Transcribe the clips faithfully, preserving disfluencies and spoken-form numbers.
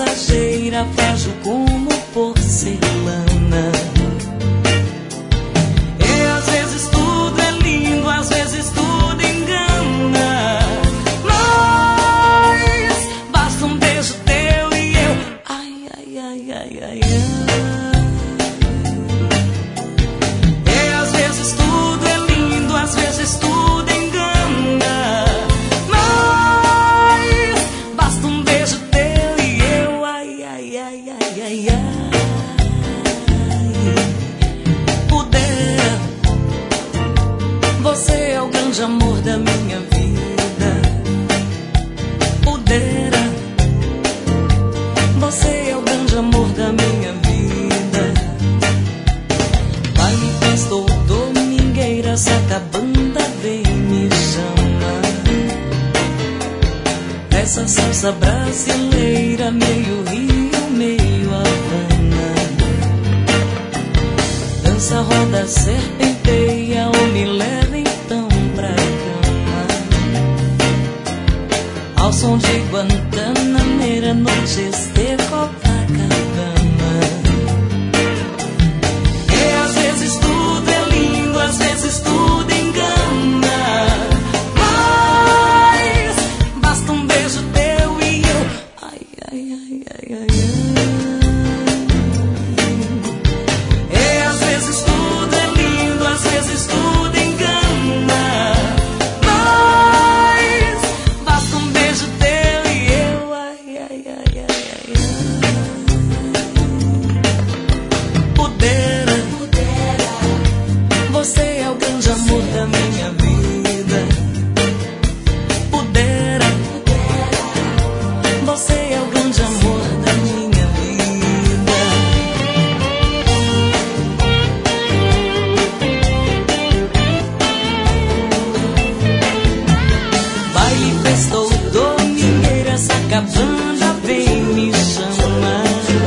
passageira, frágil como porcelana. E às vezes tudo é lindo, às vezes tudo engana. Mas basta um beijo teu e eu, ai, ai, ai, ai, ai, ai. E às vezes tudo é lindo, às vezes tudo engana. Mas basta um beijo teu e eu, ai, ai, ai, ai, ai, ai. Pudera, você é o grande amor da minha vida. Pudera, você é o grande amor da minha vida. Baile, festa ou domingueira, saca a banda, vem me chama. Essa salsa brasileira, meio Rio, meio Havana. Dança, roda, serpenteia, ou me leva então pra cama. Ao som de Guantanameira, noites de Copacabana. E às vezes tudo é lindo, às vezes tudo engana. Mas basta um beijo teu e eu, ai, ai, ai, ai, ai, ai. E às vezes tudo é lindo, às vezes tudo engana. Mas basta um beijo teu e eu, ai, ai, ai, ai, ai, ai. Pudera, você é o grande amor da minha vida. Pudera, você é o grande amor da minha vida. Baile, festa ou domingueira, saca a banda, vem me chamar.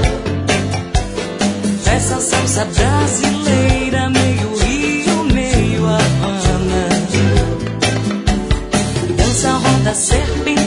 Essa salsa brasileira, meio Rio, meio Havana. Dança, roda, serpenteia,